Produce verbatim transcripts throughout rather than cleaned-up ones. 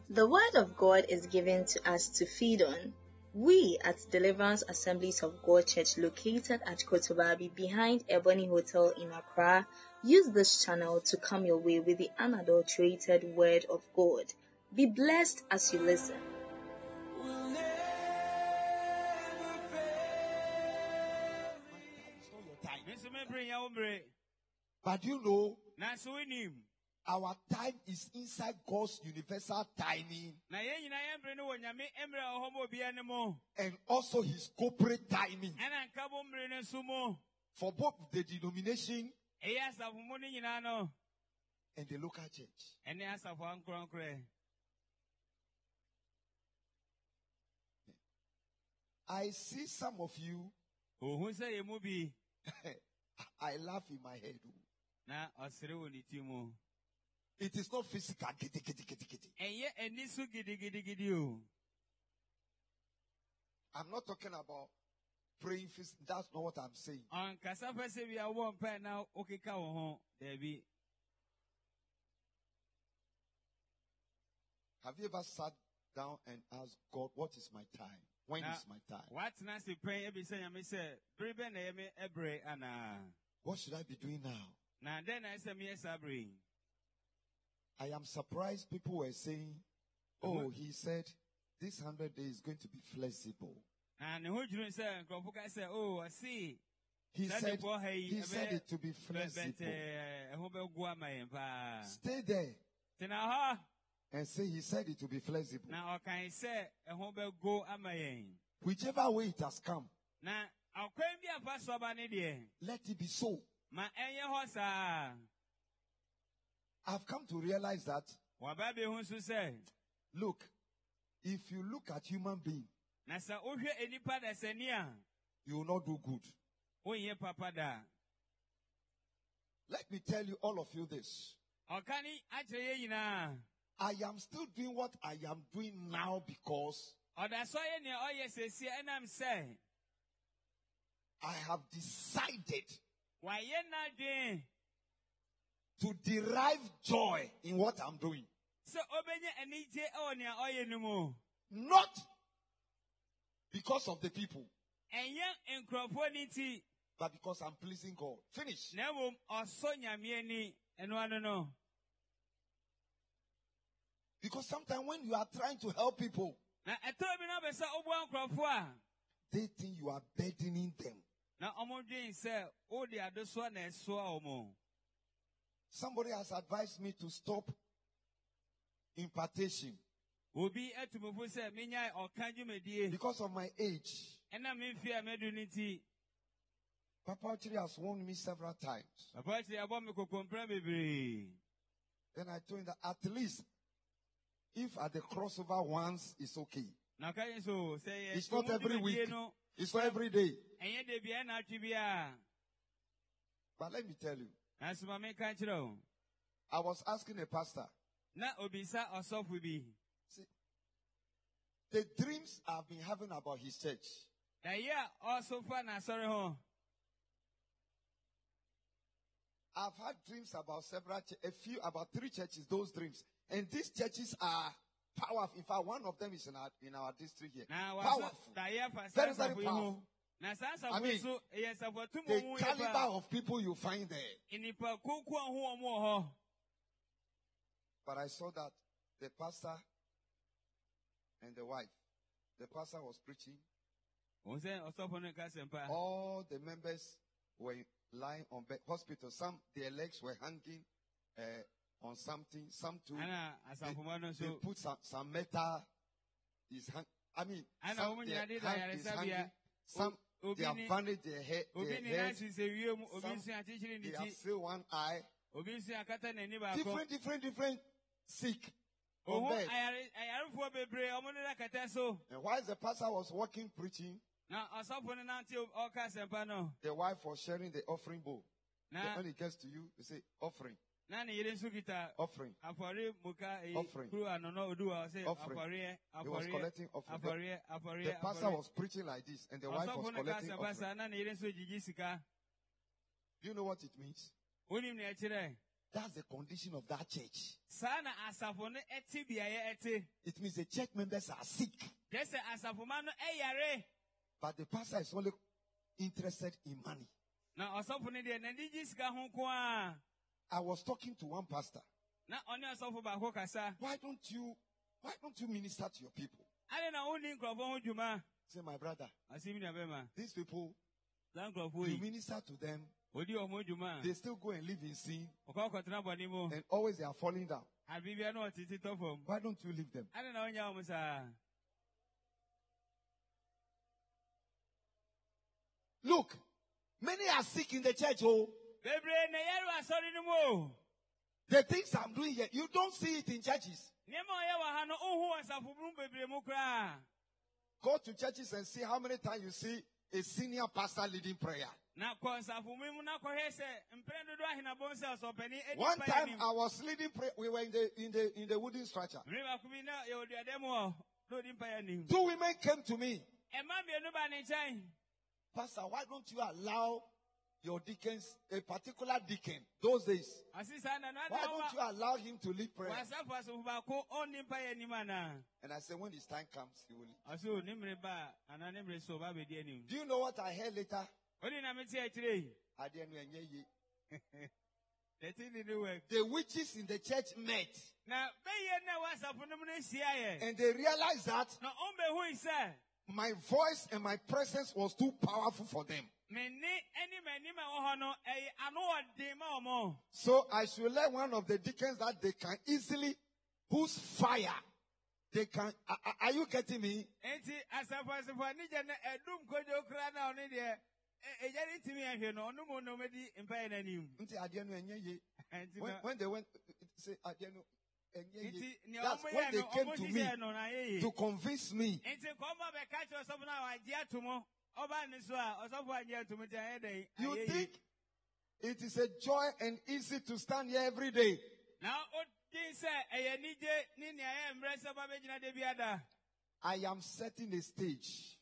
The Word of God is given to us to feed on. We at Deliverance Assemblies of God Church, located at Kotobabi behind Ebony Hotel in Accra, use this channel to come your way with the unadulterated Word of God. Be blessed as you listen. But you know, our time is inside God's universal timing and also His corporate timing for both the denomination and the local church. I see some of you. I laugh in my head. It is not physical. Giddy, giddy, giddy, giddy. I'm not talking about praying physical. That's not what I'm saying. Have you ever sat down and asked God, what is my time? When is my time? What should I be doing now? I am surprised people were saying, oh, he said this hundred days is going to be flexible. He said, he said it to be flexible. Stay there and say he said it to be flexible. Whichever way it has come, let it be so. I've come to realize that, look, if you look at human being, you will not do good. Let me tell you, all of you, this. I am still doing what I am doing now because I have decided to derive joy in what I'm doing. Not because of the people, but because I'm pleasing God. Finish. Because sometimes when you are trying to help people, they think you are burdening them. Somebody has advised me to stop impartation because of my age. Papa actually has warned me several times. Then I told him that at least if at the crossover once, it's okay. It's not every week. It's not every day. But let me tell you, I was asking a pastor. See, the dreams I've been having about his church. I've had dreams about several, a few, about three churches, those dreams. And these churches are powerful. In fact, one of them is in our, in our district here. Powerful. Very, very powerful. I mean, the caliber of people you find there. But I saw that the pastor and the wife, the pastor was preaching. All the members were lying on bed, hospital. Some, their legs were hanging uh, on something. Some too, they, they put some, some metal. Is hang, I mean, some their hand is hanging. Some, they have bandaged their head. Their head. Some, they have still one eye. Different, different, different sick. On bed. And while the pastor was walking preaching, the wife was sharing the offering bowl. Then when it gets to you, you say offering. Offering. Offering. Offering. He was collecting offering. The, the pastor was preaching like this, and the wife was collecting offering. Do you know what it means? That's the condition of that church. It means the church members are sick. But the pastor is only interested in money. I was talking to one pastor. Why don't you, why don't you minister to your people? Say, my brother, these people, you minister to them, they still go and live in sin, and always they are falling down. Why don't you leave them? Look, many are sick in the church. Oh, the things I'm doing here, you don't see it in churches. Go to churches and see how many times you see a senior pastor leading prayer. One time I was leading prayer. We were in the in the in the wooden structure. Two women came to me. Pastor, why don't you allow your deacons, a particular deacon, those days, why don't you allow him to lead prayer? And I said, when his time comes, he will lead. Do you know what I heard later? I didn't know. The witches in the church met. And they realized that my voice and my presence was too powerful for them. So I should let one of the deacons that they can easily, whose fire they can. Are, are you getting me? When, when they went, say, that's when they came to me to convince me. You think it is a joy and easy to stand here every day? I am setting a stage.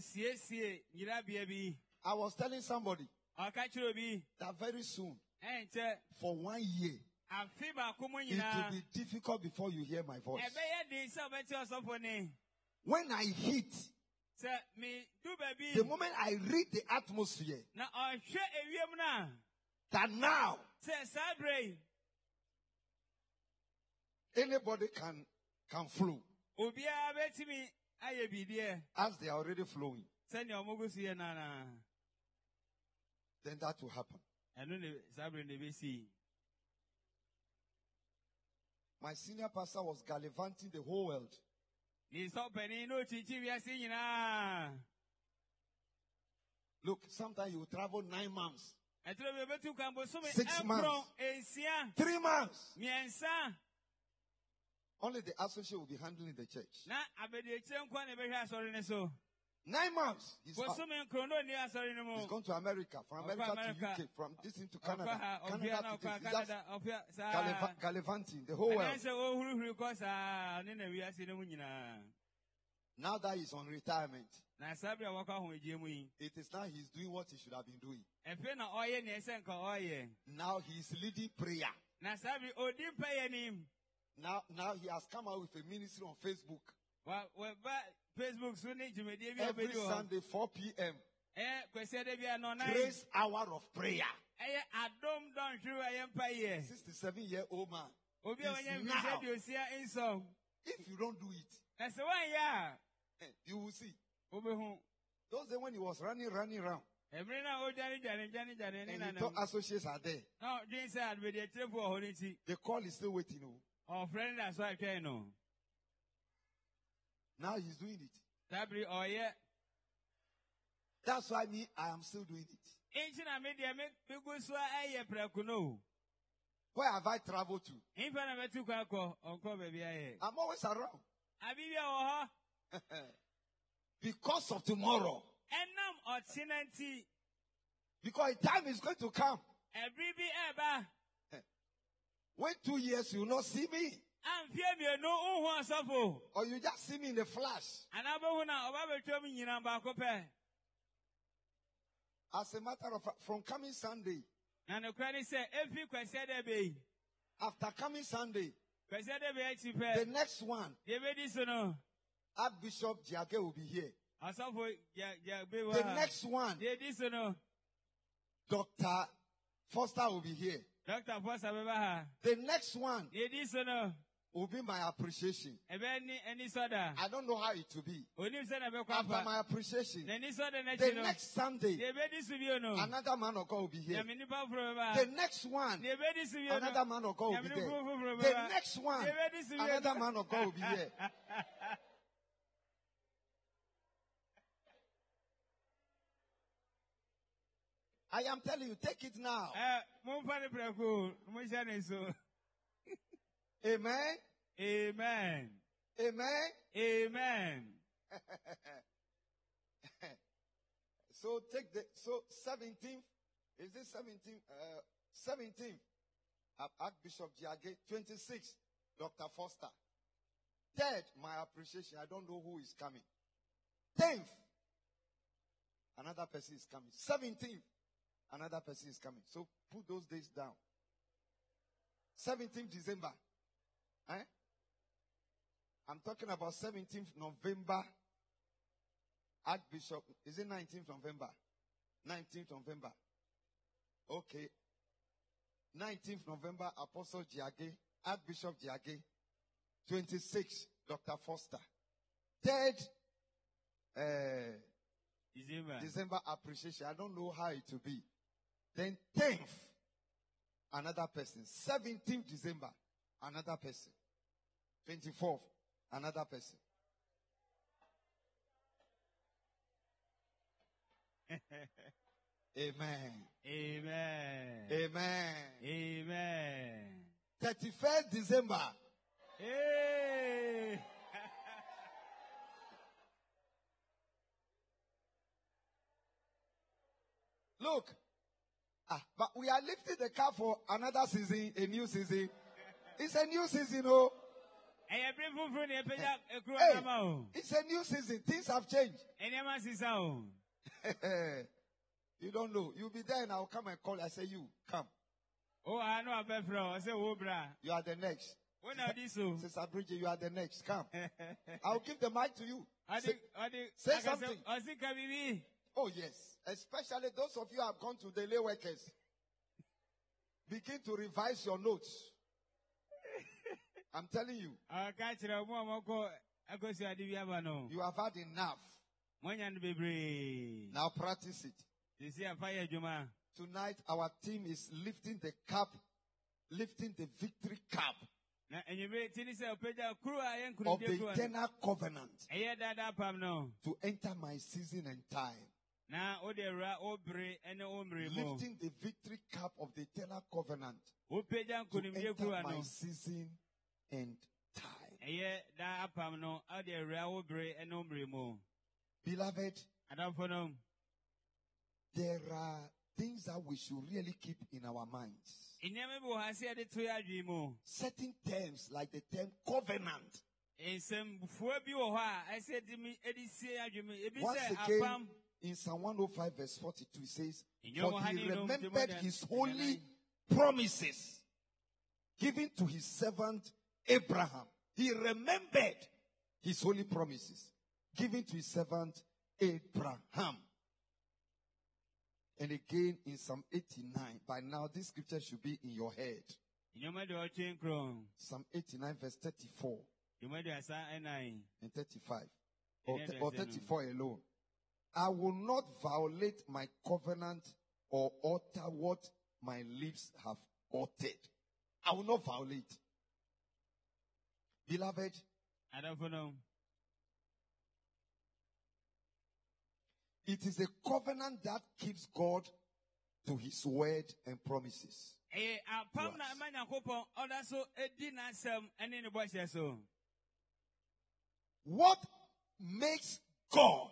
I was telling somebody that very soon, for one year, it will be difficult before you hear my voice. When I hit, the moment I read the atmosphere, that now anybody can can flow, as they are already flowing, then that will happen. My senior pastor was gallivanting the whole world. Look, sometimes you travel nine months, six months, three months. Only the associate will be handling the church. Nine months. He's, he's gone to America, from America to U K, from this into Canada, Canada to this. He's just gallivanting the whole world. Now that he's on retirement, it is now he's doing what he should have been doing. Now he's leading prayer. Now, now he has come out with a ministry on Facebook. Every Sunday, four p m Grace hour of prayer. sixty-seven year old man. Now, if you don't do it, you will see. Those days when he was running, running around, and he thought associates are there. The call is still waiting. Now he's doing it. That's why me, I am still doing it. Where have I traveled to? I'm always around. Because of tomorrow. Because time is going to come. When two years you will not see me. Or you just see me in the flash. As a matter of fact, from coming Sunday, After coming Sunday, the next one, Archbishop Jiage will be here. The next one, Doctor Foster will be here. Doctor Foster, the next one will be my appreciation. I don't know how it will be. After my appreciation, the next Sunday, another man of God will be here. The next one, another man of God will be there. The next one, another man of God will be here. I am telling you, take it now. Amen. Amen. Amen. Amen. So take the so seventeenth. Is it seventeenth? Uh, seventeenth. Archbishop Jiage. Twenty-sixth. Doctor Foster. Third, my appreciation. I don't know who is coming. Tenth. Another person is coming. Seventeenth. Another person is coming. So put those days down. seventeenth December. Eh? I'm talking about seventeenth November. Archbishop. Is it nineteenth November? nineteenth November. Okay. nineteenth November, Apostle Jiage. Archbishop Jiage. twenty-sixth, Doctor Foster. Third, uh, December. December appreciation. I don't know how it will be. Then tenth, another person. seventeenth December, another person. twenty-fourth, another person. Amen. Amen. Amen. Amen. thirty-first December. Hey. Look. Ah, but we are lifting the car for another season, a new season. It's a new season, oh. Hey, it's a new season. Things have changed. You don't know. You'll be there and I'll come and call. I say, you, come. Oh, I know a bro. I say, oh, bra. You are the next. When are these so? Sister Bridget, you are the next. Come. I'll give the mic to you. I Say, think, I think, say I something. Say, I think I will. Oh, yes. Especially those of you who have gone to the lay workers. Begin to revise your notes. I'm telling you. You have had enough. Now practice it. Tonight our team is lifting the cup, lifting the victory cup of the eternal covenant to enter my season and time. Lifting the victory cup of the eternal covenant to enter my season and time. Beloved, there are things that we should really keep in our minds. Certain terms like the term covenant. Once again, in Psalm one oh five verse forty-two, it says, for he remembered his holy promises given to his servant Abraham. He remembered his holy promises given to his servant Abraham. And again in Psalm eighty-nine. By now this scripture should be in your head. Psalm eighty-nine verse thirty-four. And thirty-five. Or, th- or thirty-four alone. I will not violate my covenant or alter what my lips have uttered. I will not violate. Beloved, I don't know. It is a covenant that keeps God to his word and promises. What makes God,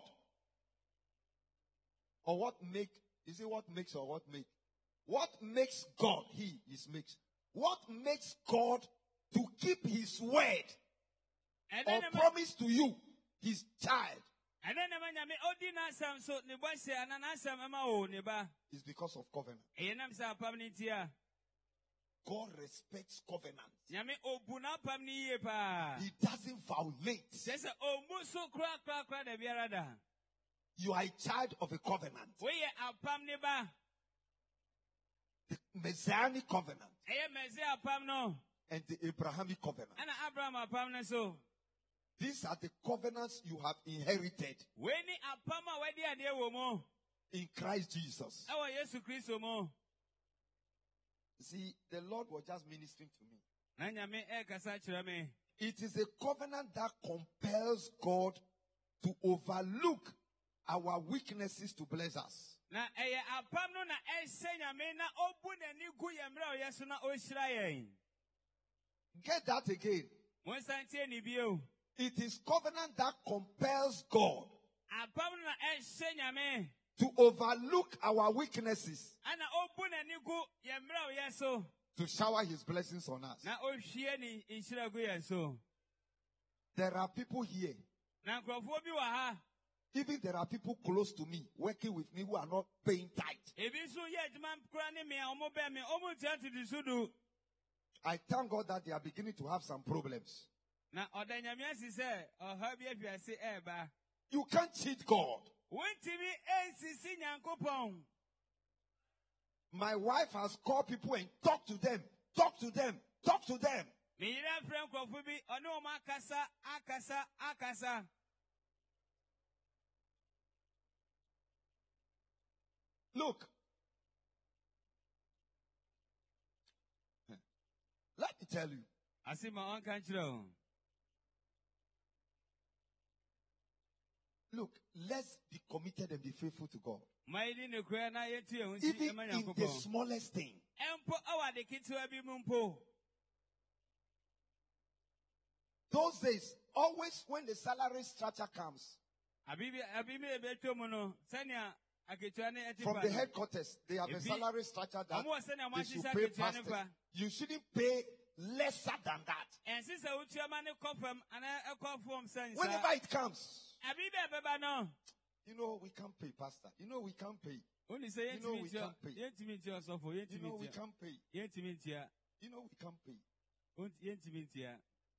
or what make, is it what makes or what make? What makes God, he is makes. What makes God to keep his word or promise to you, his child? It's because of covenant. God respects covenant. Nyame obuna pam ni ye pa. He doesn't violate. Sese omuso kra kra kra de biarada. You are a child of a covenant. We ye apam ni ba. The Messianic covenant. Eye Messiah apam no. And the Abrahamic covenant. Ana Abraham apam na so. These are the covenants you have inherited. We ni apam a we di ade wo mo. In Christ Jesus. Ewa Yesu Kristo mo. See, the Lord was just ministering to me. Na nyame e kasa kire me. It is a covenant that compels God to overlook our weaknesses to bless us. Na eye apam no na e se nyame na obu na ni gu ye mra o Yesu na o hira yen. Get that again. Mo santie ni bio. It is covenant that compels God apam no na e se nyame to overlook our weaknesses, ana obu na ni gu ye mra o Yesu to shower his blessings on us. na o hwie ni hira gu ye so. There are people here. Na nkrofo bi wa ha. Even there are people close to me, working with me, who are not paying tithe. I thank God that they are beginning to have some problems. You can't cheat God. My wife has called people and talked to them, talk to them, talk to them. Look, let me tell you. I see my own country. Look, let's be committed and be faithful to God. Even in the smallest thing. Those days, always when the salary structure comes, from the headquarters, they have a salary structure that they should pay pastors. You shouldn't pay lesser than that. Whenever it comes, you know we can't pay, pastor. You know we can't pay. You know we can't pay. You know we can't pay. You know we can't pay.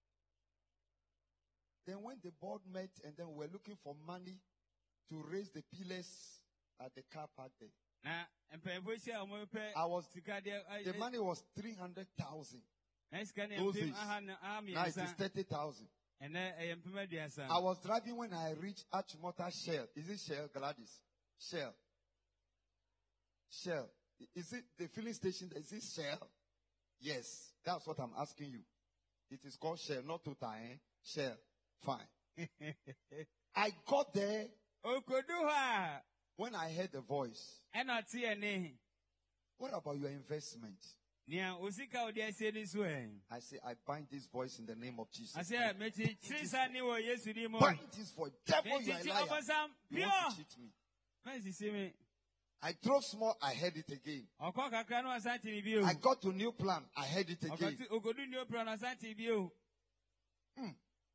Then when the board met and then we were looking for money to raise the pillars at the car park there. I was, the money was three hundred thousand. Those days. Now it is thirty thousand. I was driving when I reached Achimota Shell. Is it Shell, Gladys? Shell. Shell. Is it the filling station? Is it Shell? Yes. That's what I'm asking you. It is called Shell, not Total, eh? Shell. Fine. I got there. When I heard the voice, what about your investment? I say, I bind this voice in the name of Jesus. Bind this voice. Devil, you are a liar. You want to cheat me. I drove small, I heard it again. I got to New Plan, I heard it again. Hmm.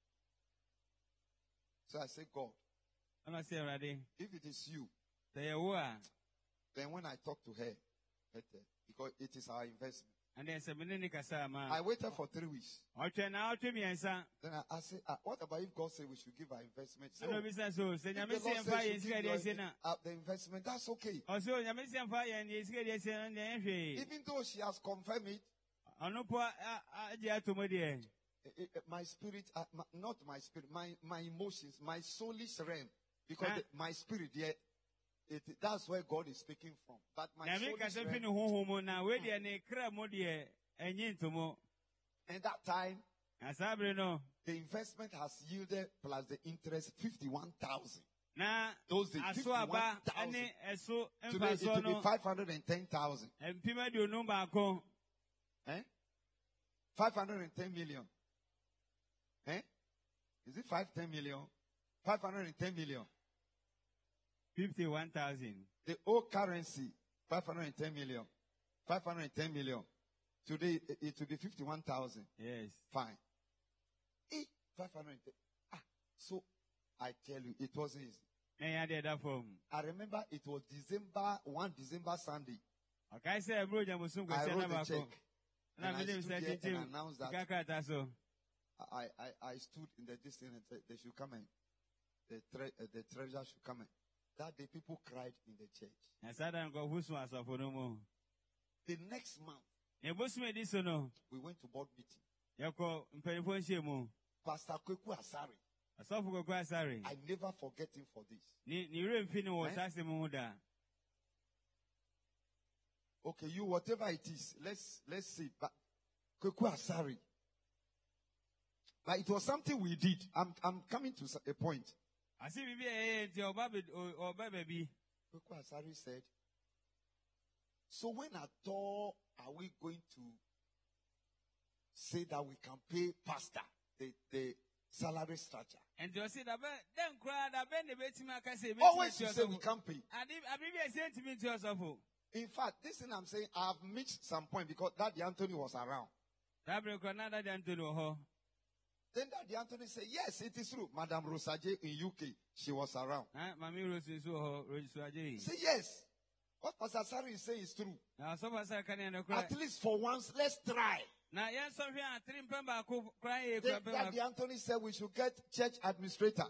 So I say, God, if it is you, then when I talk to her, because it is our investment. I waited for three weeks. Then I, I said, ah, what about if God said we should give our investment? So, if the Lord says you give your, uh, the investment, that's okay. Even though she has confirmed it, it, it, my spirit, uh, my, not my spirit, my, my emotions, my soulish realm, because the, my spirit, yeah, it, that's where God is speaking from. But my soulish realm, and that time, the investment has yielded plus the interest fifty-one thousand. Those days, fifty-one thousand. Today it will be five hundred ten thousand. Eh? five hundred ten million. Eh? Is it five ten million? five hundred ten million. fifty-one thousand. The old currency, five hundred ten million. five hundred ten million. Today it, it will be fifty-one thousand. Yes. Fine. Eh, five hundred ten. Ah, so I tell you, it wasn't easy. I remember it was December, one December Sunday. I wrote a check. And I stood there and announced that I, I, I stood in the distance and said they should come in. The, tre- uh, the treasure should come in. That day people cried in the church. The next month, we went to board meeting. Pastor Kweku Asari. I never forget him for this. Right? Okay, you, whatever it is, let's let's see. But Kweku Asari. But it was something we did. I'm I'm coming to a point. Kweku Asari said, so when at all are we going to say that we can pay pastor the, the salary structure? And you see that then always you say we can't pay. In fact, this thing I'm saying, I've mixed some point because Daddy Anthony was around. Then Daddy Anthony said, yes, it is true. Madam Rosaje in U K, she was around. Say yes. What Pastor Sari is saying is true. At least for once, let's try. Then Daddy Anthony said we should get church administrator.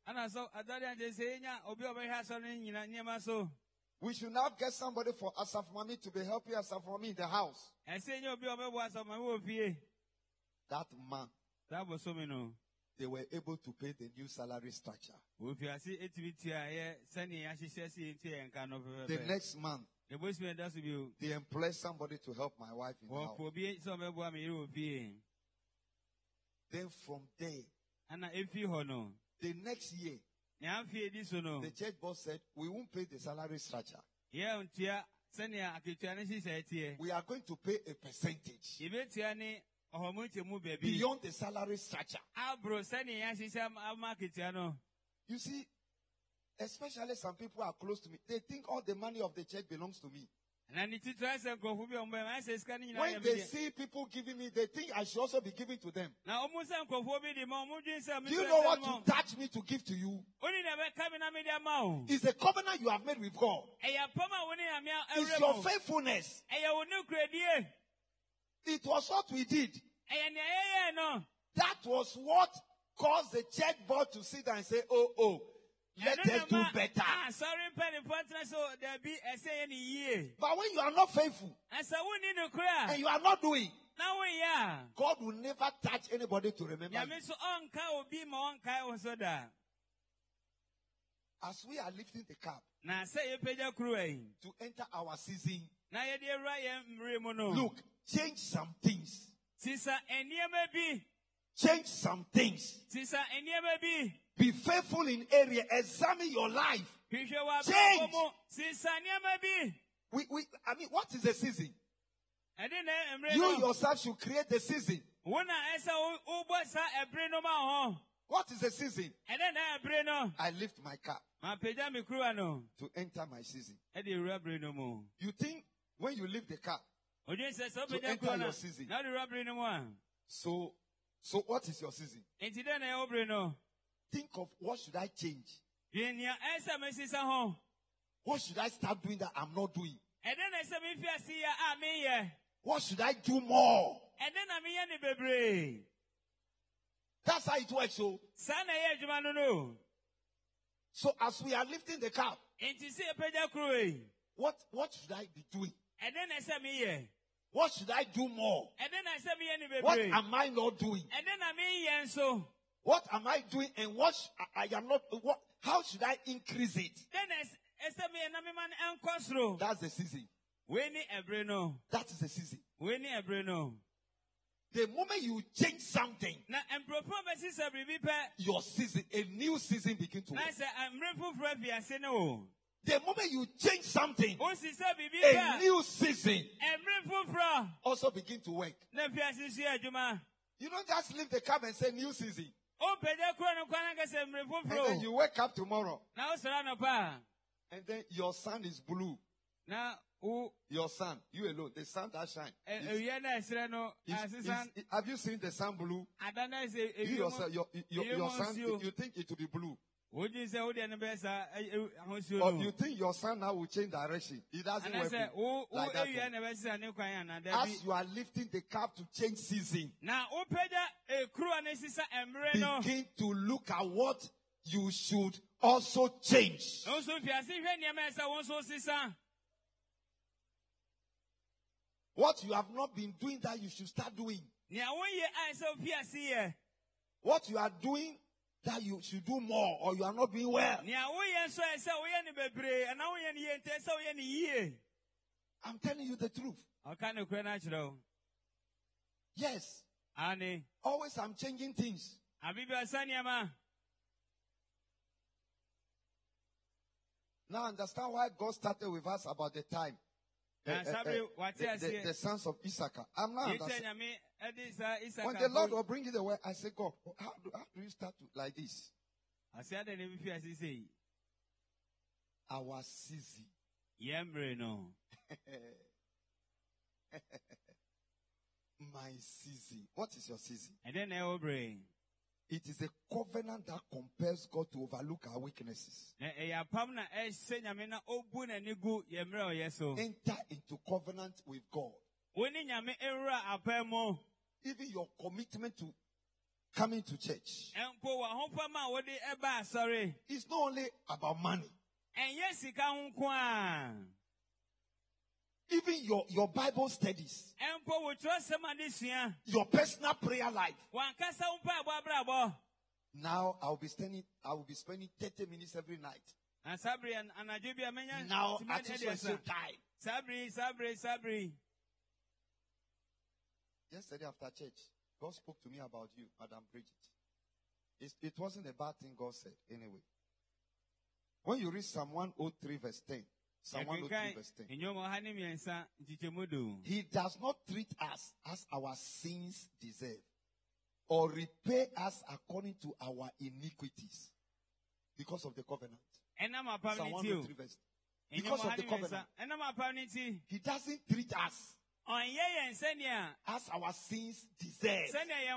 We should now get somebody for Asaf Mami to be helping Asaf Mami in the house. That month, they were able to pay the new salary structure. The next month, they employed somebody to help my wife in the house. Then from there, the next year, the church boss said, we won't pay the salary structure. We are going to pay a percentage beyond the salary structure. You see, especially some people are close to me. They think all the money of the church belongs to me. When they see people giving me, they think I should also be giving to them. Do you know what to touch me to give to you? It's a covenant you have made with God. It's your faithfulness. It was what we did. That was what caused the church board to sit and say, oh, oh, let us do better. But when you are not faithful, and you are not doing, God will never touch anybody to remember you. As we are lifting the cup to enter our season, look, change some things. Change some things. Be faithful in area. Examine your life. Change. We, we, I mean, what is the season? You yourself should create the season. What is the season? I lift my cup to enter my season. You think when you lift the cup to enter your season? So, so what is your season? Think of what should I change? What should I start doing that I'm not doing? What should I do more? That's how it works. So, so as we are lifting the cup, what, what should I be doing? What should I do more? What am I not doing? What am I doing and what sh- I, I am not, what, how should I increase it? That's the season. That is the season. The moment you change something, your season, a new season begins to work. The moment you change something, a new season also begins to work. You don't just leave the cup and say new season. And then you wake up tomorrow. And then your sun is blue. Your sun, you alone, the sun that shines. Have you seen the sun blue? You yourself, your, your, your sun, you think it will be blue. Or you think your son now will change direction? It doesn't work like that. As you are lifting the cap to change season, begin to look at what you should also change. What you have not been doing that you should start doing. What you are doing that you should do more, or you are not doing well. I'm telling you the truth. Yes. Always I'm changing things. Now understand why God started with us about the time. Uh, uh, uh, the, the, the sons of Issachar. I'm not understanding. When the Lord will bring it away, I say, God, how do, how do you start to, like this? Our season. My season. What is your season? It is a covenant that compels God to overlook our weaknesses. Enter into covenant with God. Even your commitment to coming to church. It's not only about money. Even your, your Bible studies. Your personal prayer life. Now I will be spending I will be spending thirty minutes every night. Now at least we're still time. Yesterday after church, God spoke to me about you, Madam Bridget. It, it wasn't a bad thing God said anyway. When you read Psalm one oh three verse ten, Psalm one oh three verse ten, He does not treat us as our sins deserve, or repay us according to our iniquities, because of the covenant. Psalm one oh three verse ten. Because of the covenant. He doesn't treat us as our sins deserve.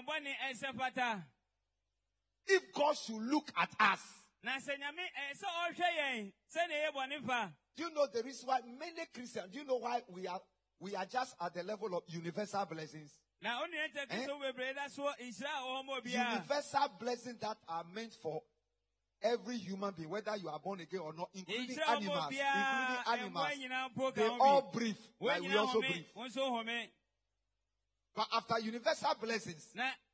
If God should look at us, do you know the reason why many Christians, do you know why we are we are just at the level of universal blessings? Eh? Universal blessings that are meant for every human being, whether you are born again or not, including animals, including animals. They all breathe, like we also breathe. But after universal blessings,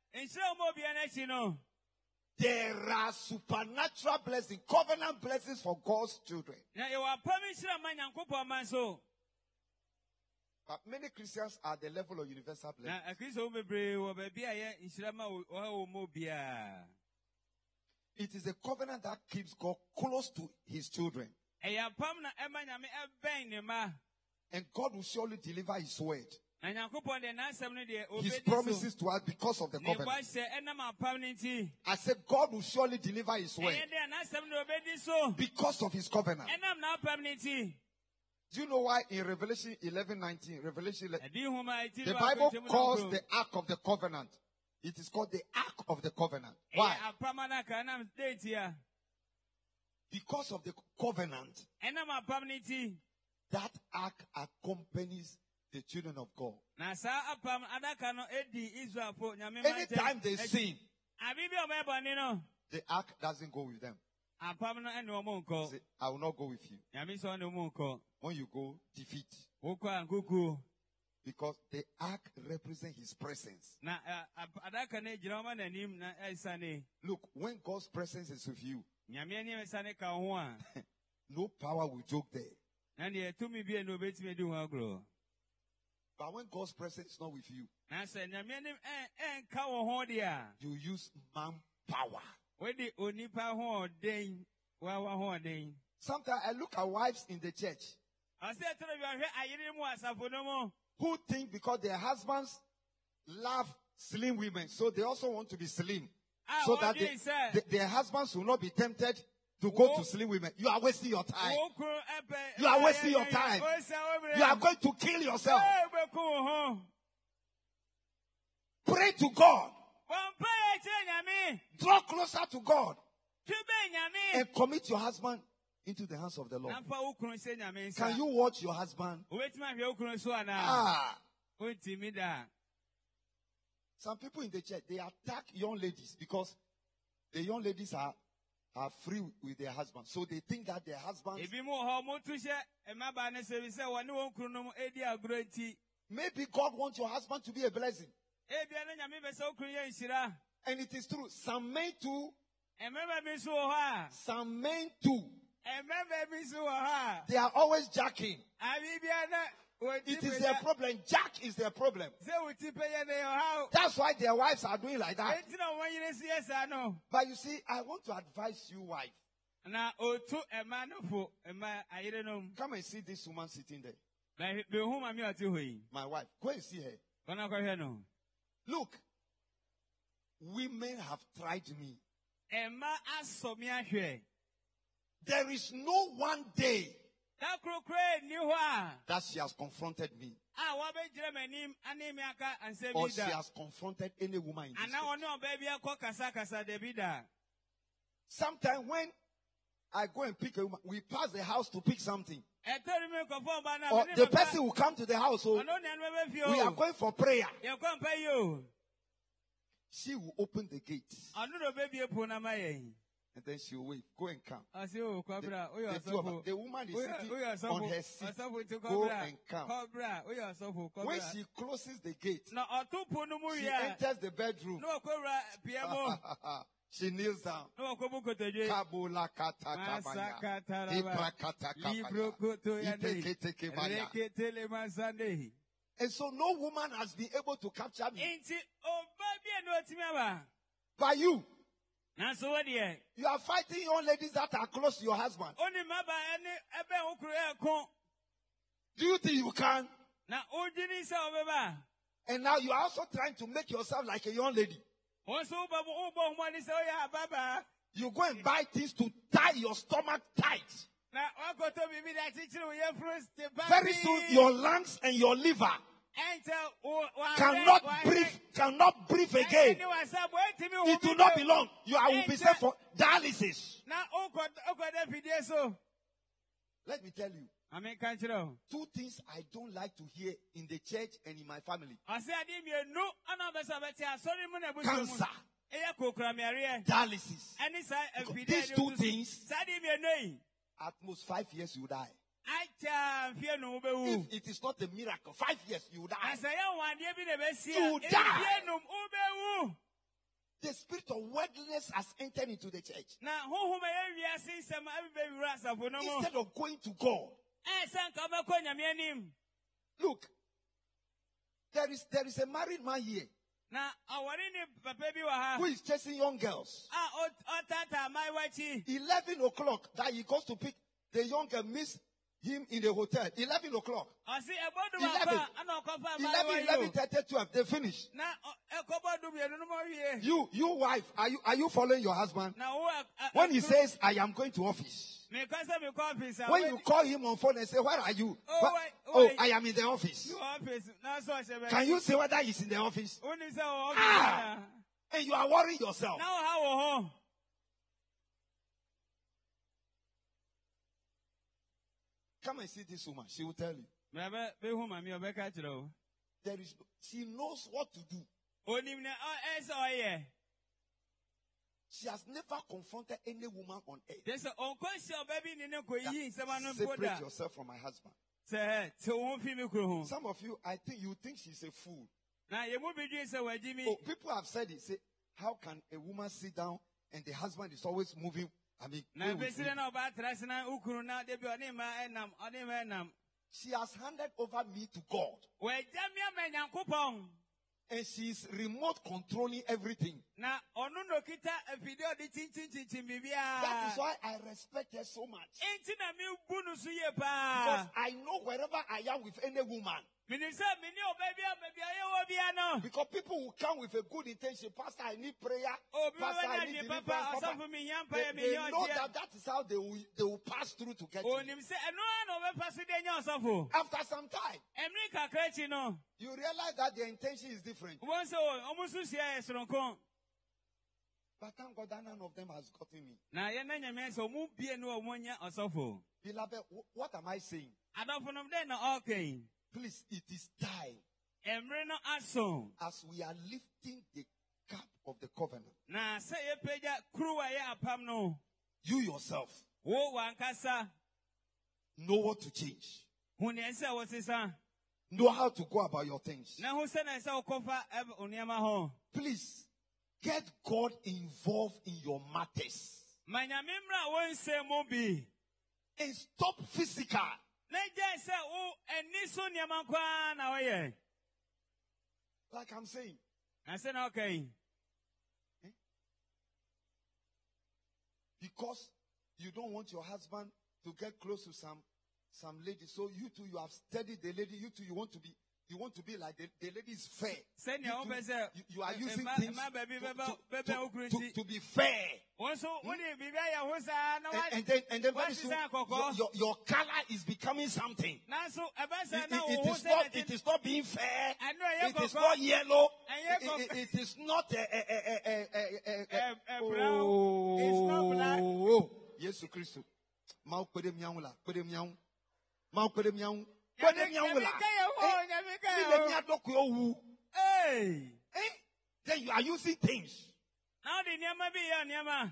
there are supernatural blessings, covenant blessings for God's children. But many Christians are at the level of universal blessings. It is a covenant that keeps God close to his children. And God will surely deliver his word. His promises to us because of the covenant. I said God will surely deliver his word because of his covenant. Do you know why in Revelation eleven nineteen, Revelation eleven, the Bible calls the Ark of the Covenant? It is called the Ark of the Covenant. Why? Because of the covenant, that ark accompanies the children of God. Anytime they sin, the ark doesn't go with them. Say, I will not go with you. When you go, defeat. Because the ark represents his presence. Look, when God's presence is with you, no power will joke there. But when God's presence is not with you, you use manpower. Sometimes I look at wives in the church who think because their husbands love slim women, so they also want to be slim, so that they, they, their husbands will not be tempted to go to slim women. You are wasting your time. You are wasting your time. You are going to kill yourself. Pray to God. Draw closer to God. and commit your husband into the hands of the Lord. Can you watch your husband? Ah. Some people in the church, they attack young ladies because the young ladies are, are free with their husbands. So they think that their husbands... Maybe God wants your husband to be a blessing. And it is true. Some men too. Some men too. They are always jacking. It is their problem. Jack is their problem. That's why their wives are doing like that. But you see, I want to advise you, wife. Come and see this woman sitting there. My wife. Go and see her. Look. Women have tried me. There is no one day that she has confronted me. Or she has confronted any woman in this church. Sometimes when I go and pick a woman, we pass the house to pick something. Or the person will come to the house. So we are going for prayer. She will open the gate. And then she will wait. Go and come. The, the, the woman is sitting on her seat. Go and come. When she closes the gate, she enters the bedroom. She kneels down. And so no woman has been able to capture me. But you, you are fighting young ladies that are close to your husband. Do you think you can? And now you are also trying to make yourself like a young lady. You go and buy things to tie your stomach tight. Very soon your lungs and your liver cannot breathe, cannot breathe again. It will not be long. You will be sent for dialysis. Let me tell you, two things I don't like to hear in the church and in my family. Cancer. Dialysis. These two things, at most five years you die. If it is not a miracle, five years you die. You die. The spirit of worldliness has entered into the church. Instead of going to God. Look, there is there is a married man here who is chasing young girls. Eleven o'clock that he goes to pick the young girl, miss him in the hotel. Eleven o'clock. Eleven. Eleven, eleven, thirty, twelve. They finish. You, you wife, are you are you following your husband? When he says, I am going to office. When you call him on phone and say, where are you? Oh, oh I am in the office. Can you say whether he's in the office? Ah! And you are worrying yourself. Come and see this woman. She will tell you. There is, she knows what to do. She has never confronted any woman on earth. Separate yourself from my husband. Some of you, I think you think she's a fool. Oh, people have said it. Say, how can a woman sit down and the husband is always moving? I mean, she has handed over me to God. And she is remote controlling everything. That is why I respect her so much. Because I know wherever I am with any woman. Because people will come with a good intention. Pastor, I need prayer. Pastor, I need deliverance. They, they know that that is how they will, they will pass through to get you. After some time, you realize that their intention is different. But thank God that none of them has gotten me. Na ye na nyame so mu bie no omonya osofo. Beloved, what am I saying? Adonfo dem na okay. Please, it is time. Emre no aso. As we are lifting the cap of the covenant. Na say ye peja kruwa ye apam no. You yourself. Wo wankasa. Know what to change. Huni ense wo sisa. Know how to go about your things. Na hu se na ense okofa oniama ho. Please, get God involved in your matters. Manyamimra won se mo bi. And stop physical. Na je se o eni so niama kwa na oye. Like I'm saying. I said okay. Eh? Because you don't want your husband to get close to some some lady. So you too, you have studied the lady. You too, you want to be you want to be like the, the lady is fair. You, too, you, you are using things to, to, to, to, to be fair. Hmm? And, and then and then very soon your, your, your color is becoming something. It, it, it is not it is not being fair. It is not yellow. It, it, it is not a, a, a, a, a, a, a brown. Oh, it's not black. Yes, Christ. Mau pede miau la, pede miau. Mau pede miau. Pede miau la. Hey. Eh? Then you are using things. Now the nyama be ya nyama.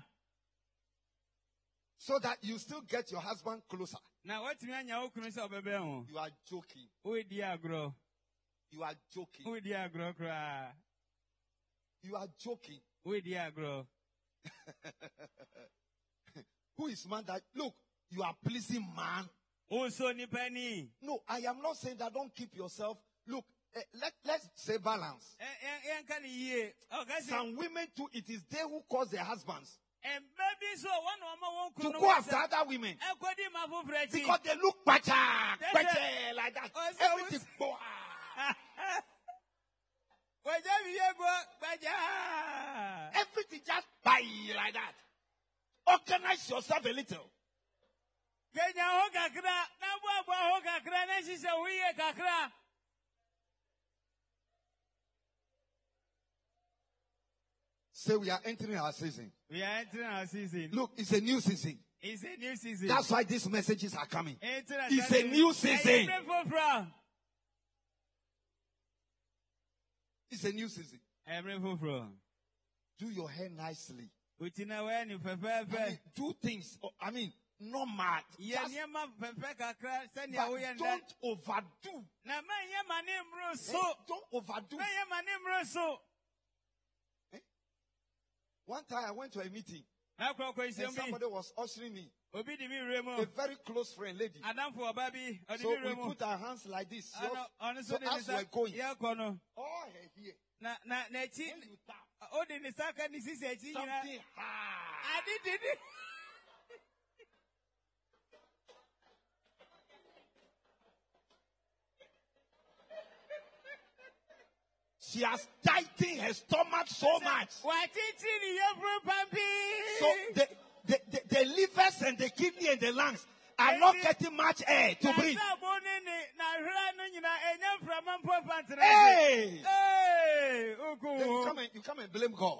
So that you still get your husband closer. Now what me anya okunu se obebe ho. You are joking. Who di agro? You are joking. Who di agro kra? You are joking. Who di agro? Who is man that look? You are pleasing man. Also ni penny. No, I am not saying that. Don't keep yourself. Look, uh, let let's say balance. Some women too. It is they who cause their husbands to go after other women because they look better, better like that. Everything. Everything just buy like that. Organize yourself a little. Say we are entering our season. We are entering our season. Look, it's a new season. It's a new season. That's why these messages are coming. It's a new season. It's a new season. Do your hair nicely. I mean, do things. I mean, not mad. Just, but don't overdo. Eh, don't overdo. Eh? One time I went to a meeting. And somebody was ushering me. A very close friend, lady. So we put our hands like this. So, so as we're going, oh, here. Na na na chi o de ni saka ni sisi echi nyina adi didi she has tightened her stomach so much. So the, the, the, the livers and the kidney and the lungs are not getting much air to breathe. Hey! Hey! Then you come and you come and blame God.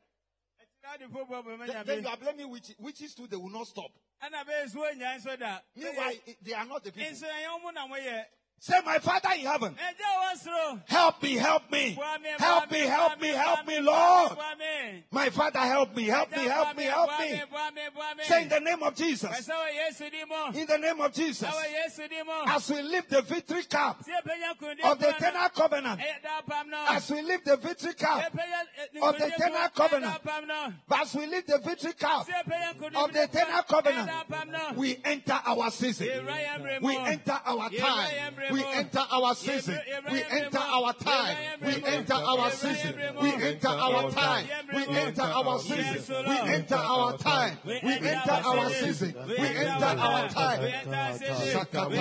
then, then you are blaming witches. Witches too, they will not stop. Meanwhile, they are not the people. Say, my Father in heaven, help me, help me, help me, help me, help me, Lord. My Father, help me, help me, help me, help me. Say in the name of Jesus. In the name of Jesus. As we lift the victory cup of the eternal covenant. As we lift the victory cup of the eternal covenant. As we lift the victory cup of the eternal covenant. We enter our season. We enter our time. We enter our season. We enter our time. We enter our season. We enter our time. We enter our season. We enter our time. We enter our season. We enter our time. We enter our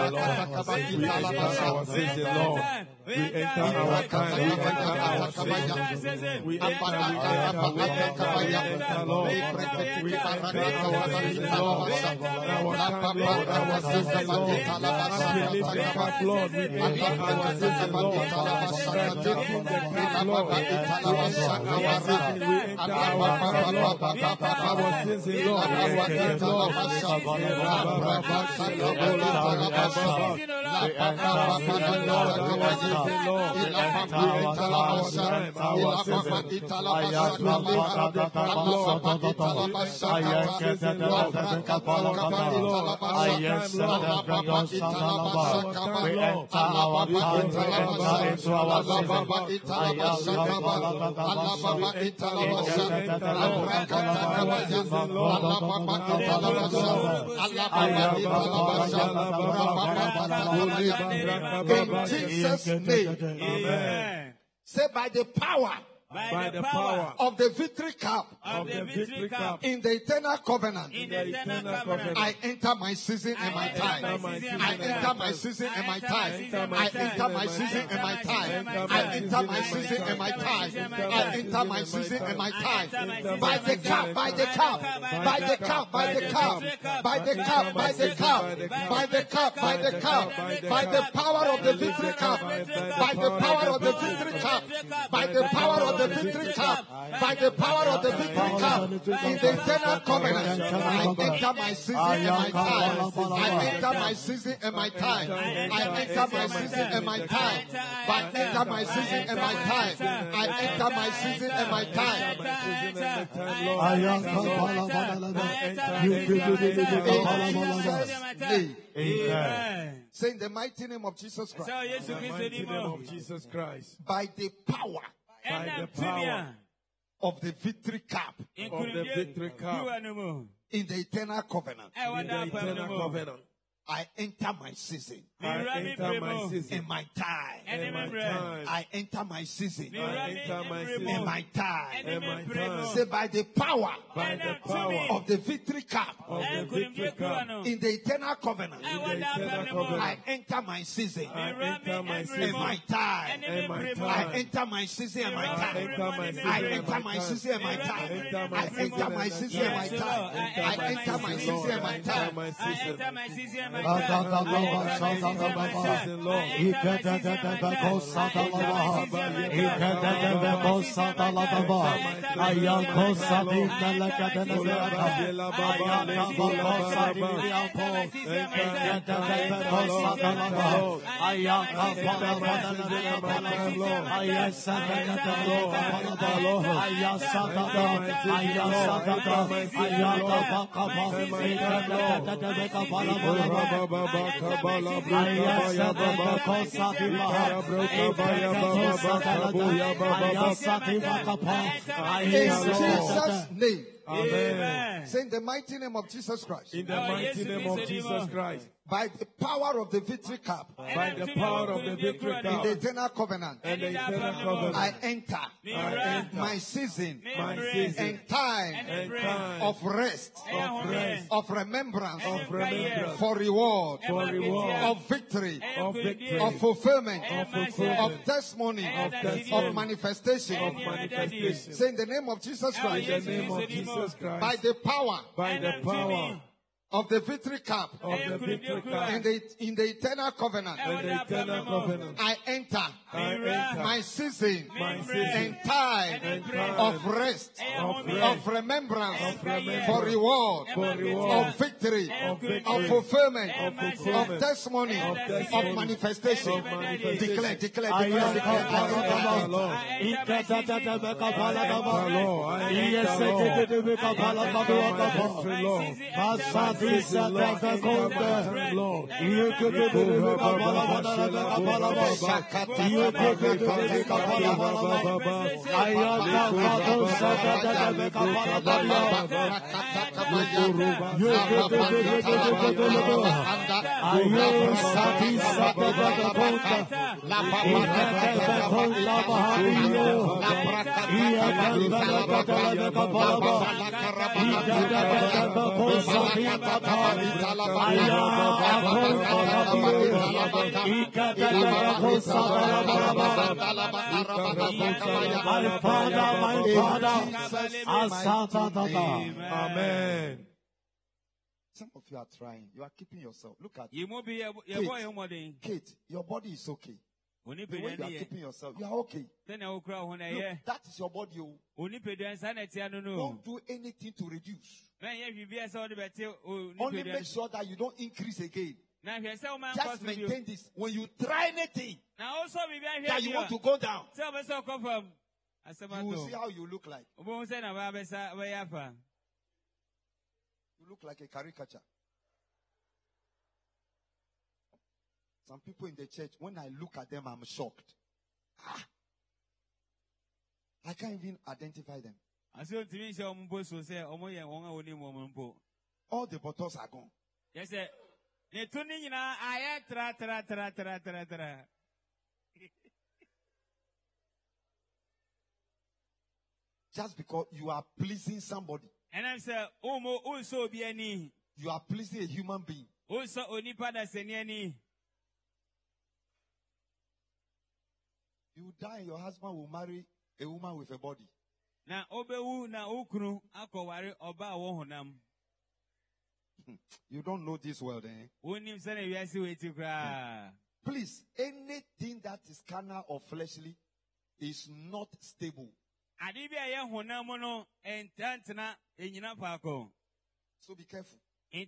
season, Lord. We enter our time. We enter our season. We enter our Lord. We enter our season, Lord. Our time, Lord. Our season, Lord. Lord, we enter our season, Lord. We are taking the great Lord. We are our season In Jesus' name. Amen. Say by the power By, by the the power power of the victory cup of the victory cup in the eternal covenant, in the eternal eternal covenant, I enter my season and my time. I enter my season and my time. I enter my season and my time. I enter my season and my time. I enter my season and my time. By the cup, by the cup, by the cup, by the cup, by the cup, by the cup, by the cup, by the cup, by the power of the victory cup, by the power of the victory cup, by the power of the victory cup, by the power of the victory cup, in the eternal covenant, I enter my season and my time. I enter my season and my time. I enter my season and my time. I enter my season and my time. I enter my season and my time. Amen. Say in the mighty name of Jesus Christ. in the mighty name of Jesus Christ. By the power By the power of the victory cup of the victory cup in the eternal covenant, in the eternal covenant, I enter my season I enter my season and my time. and my time. I enter my season I enter my season and my time. and my time. Say by the power By the power of the victory cup of the victory cup in the eternal covenant, in the eternal covenant, I enter my season I enter my and season my time. and my I time. enter my season and my I time. enter my season I and enter my my time. season and my time. I enter I my enter my season season and and my my time. time. I enter my season and my time. my I season. enter my season and my I time. enter my season and my season, Lord. In Jesus' name. Amen. Say in the mighty name of Jesus Christ. In the mighty name of Jesus Christ. By the power of the victory cup By the power of the victory in the cup eternal covenant, and the eternal covenant, I enter I enter my season my season and time and time of rest, of rest, of remembrance, of remembrance, for reward, for reward, of victory, of victory, of fulfillment, of fulfillment, of testimony, of testimony, of manifestation. of manifestation. Say in the name of Jesus Christ. In the name of Jesus By Christ, the power by the power of the victory cup of the victory cup in the, in the eternal covenant, and the eternal covenant, I enter I enter my season my season and time and time of rest, of rest, of remembrance, of remembrance, for reward, for reward, of victory, of victory, of fulfillment, of fulfillment, of testimony, of of testimony, manifestation. of manifestation. Declare, declare, I declare, enter, declare. Lord. I My Father, my Father, Amen. Some of you are trying. You are keeping yourself. Look at You must be Kate, your body is okay. The way you are keeping yourself, you are okay. Look, that is your body. Don't do anything to reduce. Only make sure that you don't increase again. Just maintain this. When you try anything that you want to go down, you will see how you look like. You look like a caricature. Some people in the church, when I look at them, I'm shocked. Ah, I can't even identify them. All the bottles are gone. Yes, sir. Just because you are pleasing somebody. And I say, Omo also be any. You are pleasing a human being. Also, only pada seniani. You die, your husband will marry a woman with a body. Na obewu na ukru akowari oba wohonam. You don't know this world, eh? Please, anything that is carnal or fleshly is not stable. So be careful.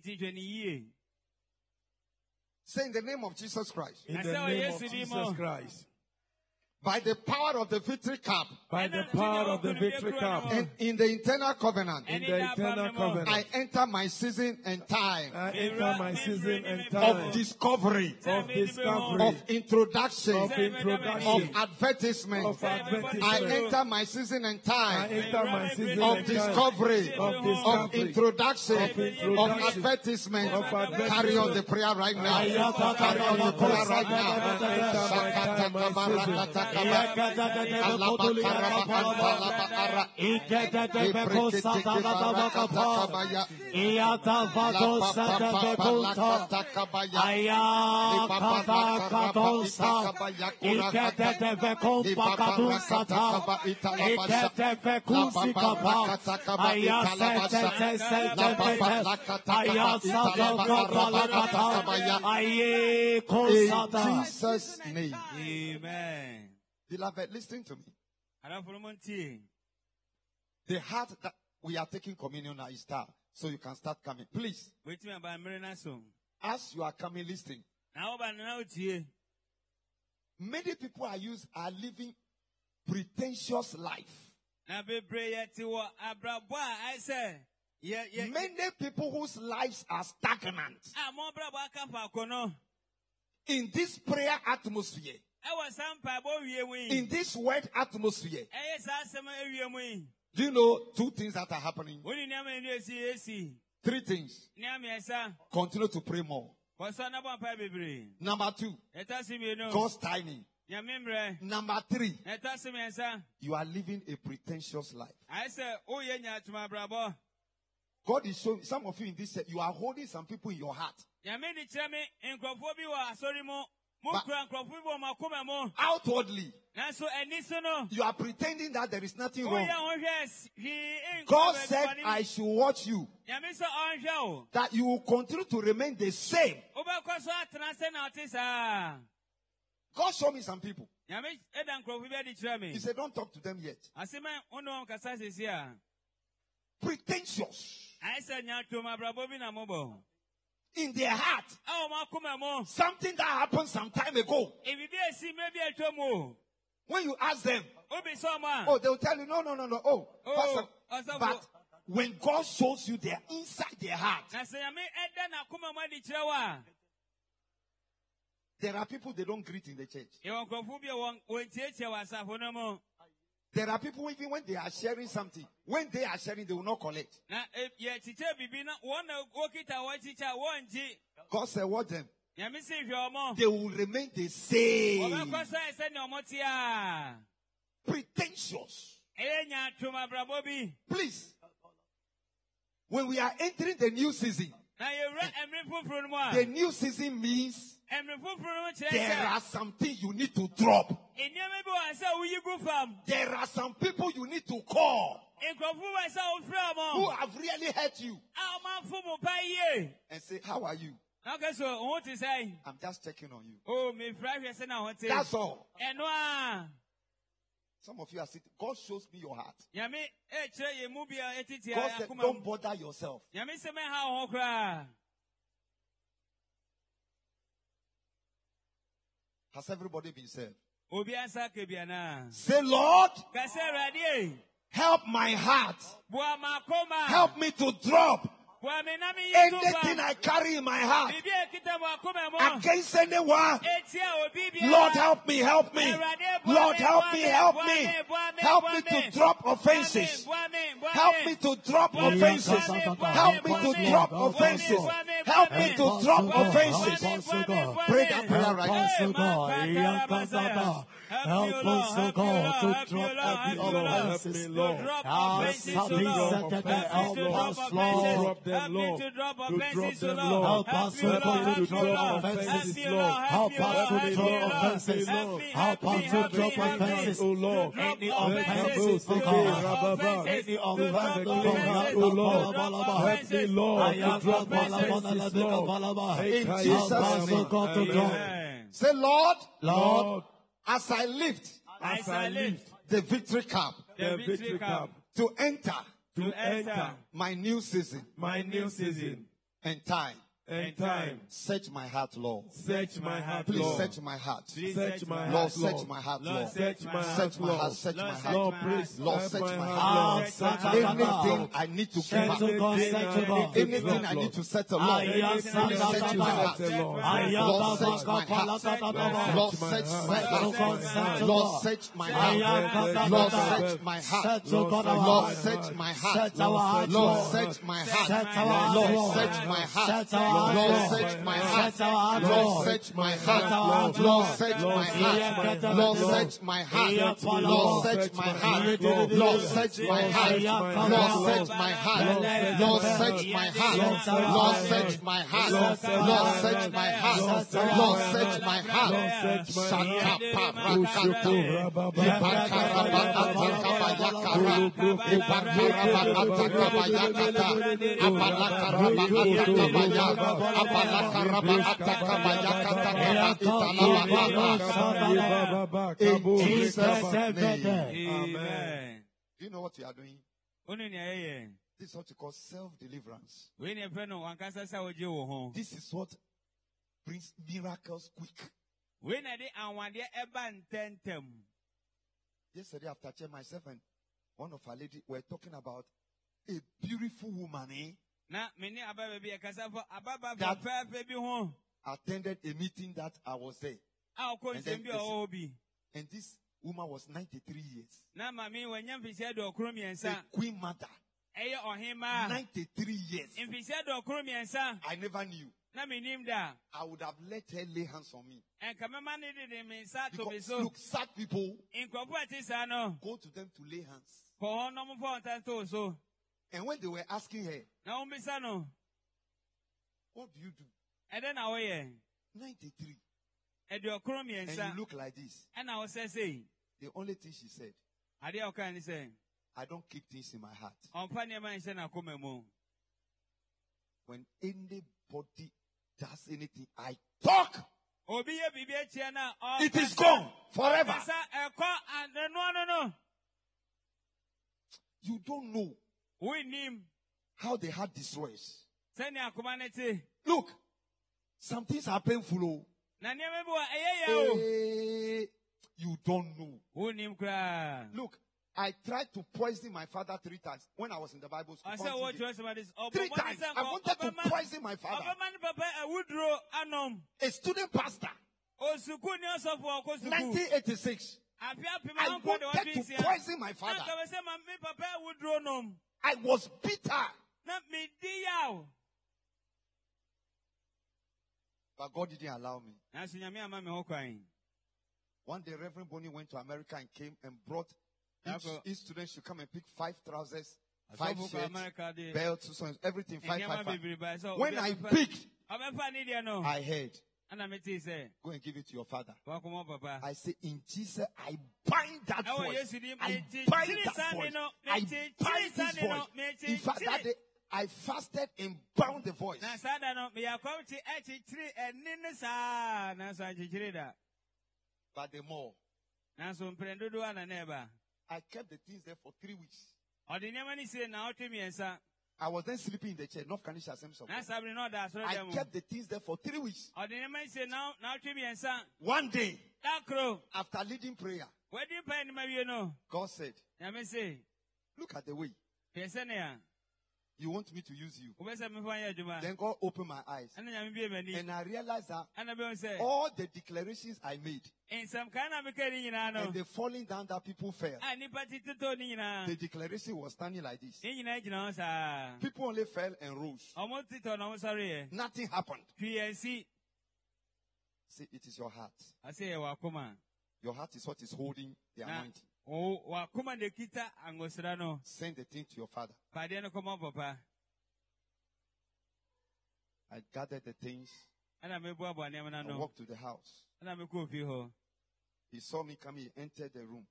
Say in the name of Jesus Christ. In the name of Jesus Christ. By the power of the victory cup. By the power of the victory cup. And in the eternal covenant. In the eternal covenant. I enter my season and time. I enter my season and time. Of discovery. Of discovery. Of introduction. Of introduction. Of advertisement. Of advertisement. I enter my season and time. I enter my season of and discovery. time. Of discovery. Of introduction. Of introduction. Of advertisement. Of advertisement. Carry on the prayer right now. Carry on the prayer right now. In Jesus' name. Amen. Beloved, listen to me. The heart that we are taking communion now is start, so you can start coming. Please. As you are coming, listen. Many people are used are living pretentious life. Many people whose lives are stagnant. In this prayer atmosphere. In this word atmosphere. Do you know two things that are happening? Three things. Continue to pray more. Number two, God's timing. Number three, you are living a pretentious life. God is showing some of you in this set, you are holding some people in your heart. But outwardly, you are pretending that there is nothing wrong. God said, I should watch you. That you will continue to remain the same. God showed me some people. He said, don't talk to them yet. Pretentious. In their heart, something that happened some time ago. When you ask them, oh, they will tell you, no, no, no, no. Oh, Pastor, but when God shows you their inside their heart, there are people they don't greet in the church. There are people, even when they are sharing something, when they are sharing, they will not collect. God said, what them? They will remain the same. Pretentious. Please. When we are entering the new season, the new season means there are some things you need to drop. There are some people you need to call who have really hurt you and say, how are you? Okay, so what is saying? I'm just checking on you. Oh, me friend, now what? That's all. And one. Some of you are sitting. God shows me your heart. Yami, eh, che ye mubi a etiti. God said, don't bother yourself. Yami se me ha okra. Has everybody been saved? Obi ansa kebiana. Say, Lord, Kase radi. help my heart. Bua makoma. Help me to drop anything I carry in my heart against anyone. Lord, help me, help me. Lord, help me, help me. Help me to drop offenses. Help me to drop offenses. Help me to drop offenses. Help me to drop offenses. Pray that prayer right now. Help us, O God, to drop every offenses, Lord. Help us, Lord. Drop them, Lord. To drop offenses, Lord. Help us, O God, to drop offenses, Lord. Help us to drop offenses, Lord. Help us to drop offenses, O Lord. Any offenses, O God. Any offenses, O Lord. Help me, Lord, to drop offenses, Lord. In Jesus' name. Say, Lord, Lord, as I lift, as I lift the victory cup, the victory cup, to enter, to enter my new season, my new season, and time, and time. Search my heart, Lord. Search my heart, Please Lord. search my heart. Search my Lord, heart, search Lord. my heart, Lord. Search my heart, Search my heart, Lord. search my heart. Lord, please, Lord, search my heart. heart. Search my heart. Anything I need to give up. Anything I need to settle, Lord. Please search my heart. Lord, search my heart. Lord, search my heart. Lord, search my heart. Lord, search my heart. Lord, search my heart. Lord, search my heart. Lord, search my heart. Lord, search my heart. Lord, search my heart. Lord, search my heart. Lord, search my heart. Lord, search my heart. Lord, search my heart. Lord, search my heart. Lord, search my heart. Lord, search my heart. Lord, search my heart. Lord, search my heart. Shaka parakata. Ibakaraba atakabayakara. Ibakaraba atakabayakata. Abalakaraba atakabayakara. Abalakaraba atakabayakata. In Jesus' name. Amen. Do you know what you are doing? This is what you call self-deliverance. This is what brings miracles quick. Yesterday after church, myself and one of our ladies were talking about a beautiful woman, eh? That attended a meeting that I was there. And, then this, and this woman was ninety-three years. A queen mother. ninety-three years. I never knew. I would have let her lay hands on me. Because look, sad people go to them to lay hands. And when they were asking her, what do you do? ninety-three. And you look like this. The only thing she said, I don't keep things in my heart. When anybody does anything, I talk. It is gone forever. You don't know how the heart destroys. Look, some things are painful. Hey, you don't know. Look, I tried to poison my father three times when I was in the Bible school. Three times. I wanted to poison my father. A student pastor. nineteen eighty-six. I wanted to poison my father. I was bitter. But God didn't allow me. One day, Reverend Bonnie went to America and came and brought each, each student should come and pick five trousers, five shirts, belts, everything, five, five, five. When I picked, I heard, go and give it to your father. I say, in Jesus, I bind that voice. I bind that voice. I bind this voice. In fact, that day, I fasted and bound the voice. But the more, I kept the things there for three weeks. I was then sleeping in the church, North Kanisha Assembly of God. I kept the things there for three weeks. One day, after leading prayer, God said, look at the way you want me to use you. Then God opened my eyes. And I realized that all the declarations I made and the falling down that people fell, the declaration was standing like this. People only fell and rose. Nothing happened. See, it is your heart. Your heart is what is holding the anointing. Send the thing to your father. I gathered the things and walked to the house. He saw me come, he entered the room.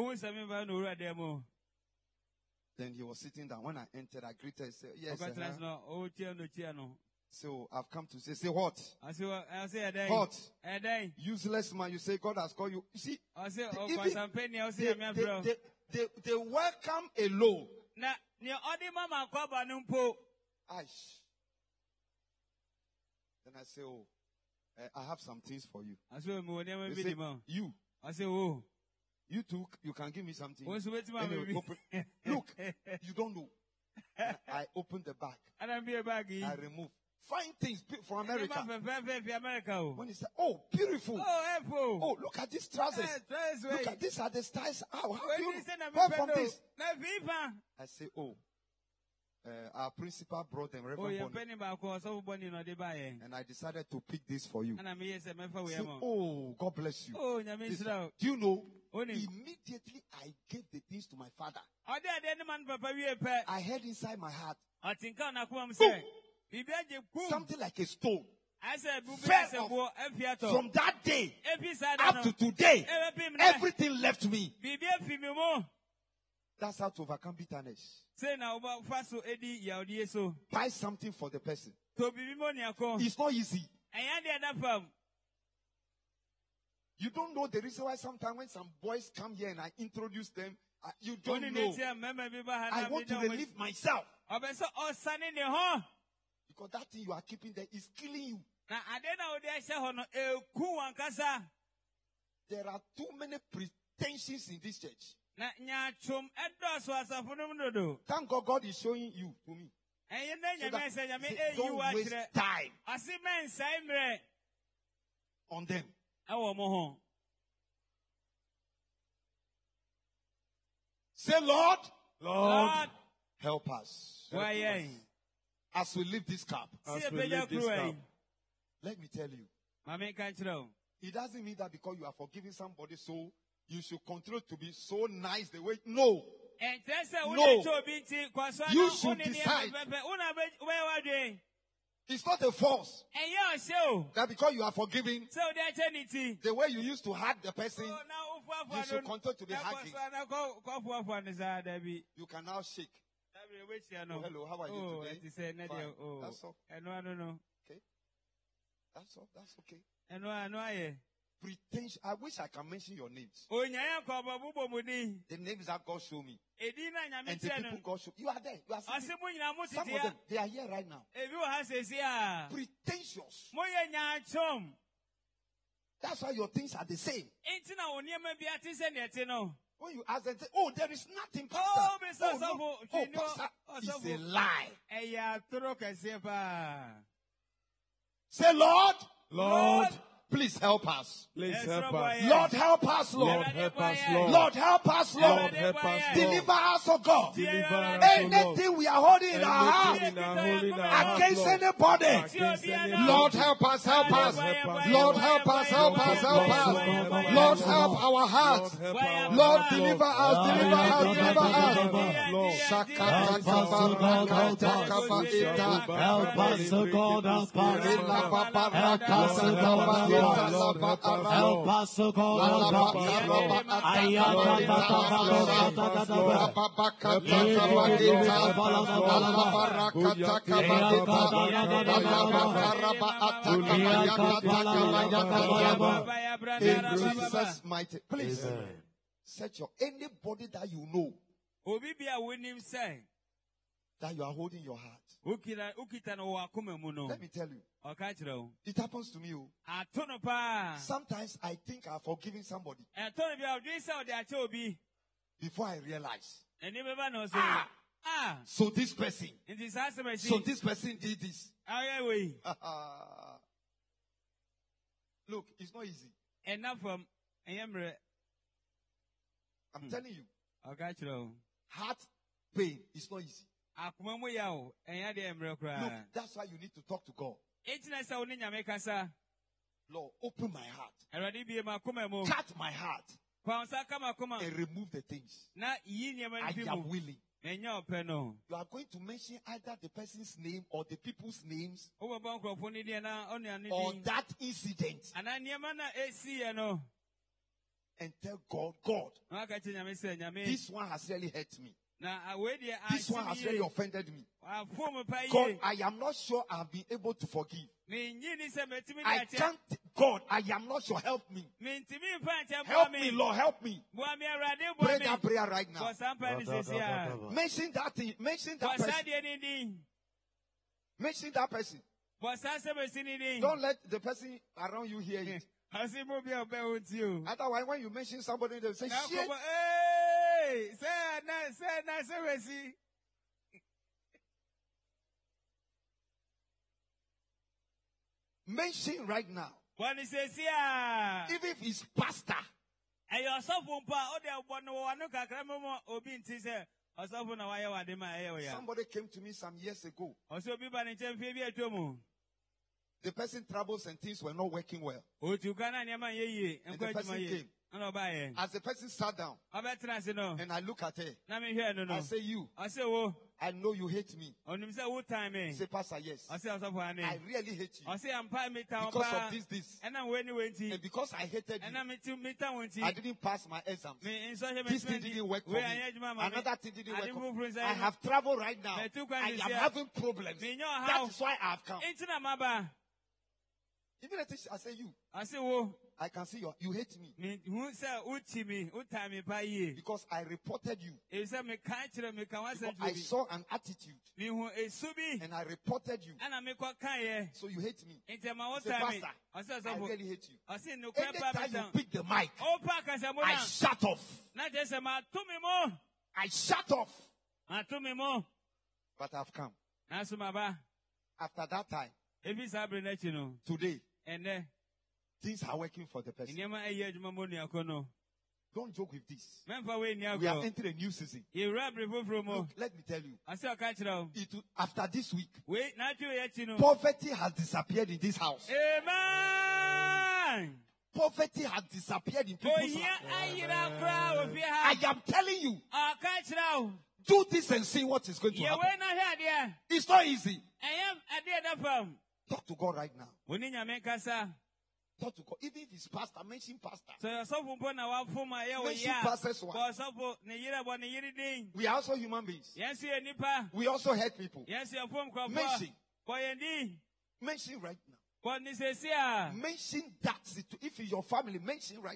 Then he was sitting down. When I entered, I greeted and said, yes, uh-huh. So I've come to say, say what? What? Useless man, you say God has called you. You see, they, even, they, they, they, they, they welcome alone. Aish. Then I say, oh, uh, I have some things for you. They say, you. I say, oh, you too, you can give me something. Anyway, open. Look, you don't know. I opened the bag. I removed. Fine things from America. When he said, oh, beautiful. Oh, oh look at these trousers. Look at these are the styles. Oh, how do you buy from this? I say, oh, uh, our principal brought them. Reverend Bonnie. And I decided to pick this for you. Say, oh, God bless you. This, do you know? Immediately I gave the things to my father. I heard inside my heart. Boom. Something like a stone fell off. From that day up to today, everything left me. That's how to overcome bitterness. Buy something for the person. It's not easy. You don't know the reason why sometimes when some boys come here and I introduce them, uh, you don't know. I want to relieve myself. Because that thing you are keeping there is killing you. There are too many pretensions in this church. Thank God God is showing you to me. So that, say, don't waste time on them. Say, Lord, Lord, help us. Help us. As we leave this camp, as we leave this camp, let me tell you, it doesn't mean that because you are forgiving somebody, so you should continue to be so nice the way. No. No. You should decide. It's not a force. That because you are forgiving, the way you used to hug the person, you should continue to be hugging. You can now shake. Oh, hello, how are you oh, today? Fine. Oh. That's all. I don't know. Okay. That's all. That's okay. I know, I know. Pretentious. I wish I can mention your names. The names that God showed me. And the people God showed. You are there. You are sitting. Some of them, they are here right now. Pretentious. That's why your things are the same. When you ask them, say, oh, there is nothing, Pastor. Oh, oh, no. Oh, Pastor, it's a lie. Say, Lord, Lord, please help us. Please help us. Lord, help us, Lord. Lord, help us, Lord. Lord, help us, Lord. Lord, help us, Lord. Deliver us, oh God. Deliver us, anything we are holding in our heart against anybody. Lord, help us, help us. Lord, help us, help us, help us. Lord, help our hearts. Lord, deliver us, deliver us, deliver us. Help us, oh God, help us. Help us, oh God, Help us, O God. In Jesus' mighty, please set your anybody that you know that you are holding your heart. Let me tell you, it happens to me. Sometimes I think I've forgiven somebody before I realize. Ah, ah, so this person, so this person did this. Look, it's not easy. Enough from I'm telling you, heart pain is not easy. Look, that's why you need to talk to God. Lord, open my heart. Cut my heart. And remove the things. I am willing. You are going to mention either the person's name or the people's names or that incident. And tell God, God, this one has really hurt me. This one has really offended me. God, I am not sure I'll be able to forgive. I can't, God, I am not sure. Help me. Help me, Lord, help me. Pray that prayer right now. Mention that thing. Mention that person. Mention that person. Don't let the person around you hear it. Otherwise, when you mention somebody, they'll say, shit. Mention right now. Even if it's pastor. Somebody came to me some years ago. The person troubles and things were not working well. And the person came. As the person sat down, and I look at her, I say, you, I know you hate me. He said, Pastor, yes. I really hate you. Because of this, this. And because I hated you, I didn't pass my exams. This thing didn't work for me. Another thing didn't work for me. I have traveled right now. I am having problems. That is why I have come. Even I say you. I say, oh, I can see you. You hate me. Because I reported you. Because I saw an attitude. And I reported you. So you hate me. Say, Pastor, I really hate you. Anytime you pick the mic, I shut off. I shut off. But I've come. After that time, today, and uh, things are working for the person. Don't joke with this. We are entering a new season. Look, let me tell you. It, after this week, poverty has disappeared in this house. Amen. Poverty has disappeared in people's house. I am telling you. Do this and see what is going to happen. It's not easy. Talk to God right now. Talk to God. Even if it's pastor, mention pastor. Mention pastor's one. We are also human beings. We also hurt people. Mention. Mention right now. Mention that. If it's your family, mention right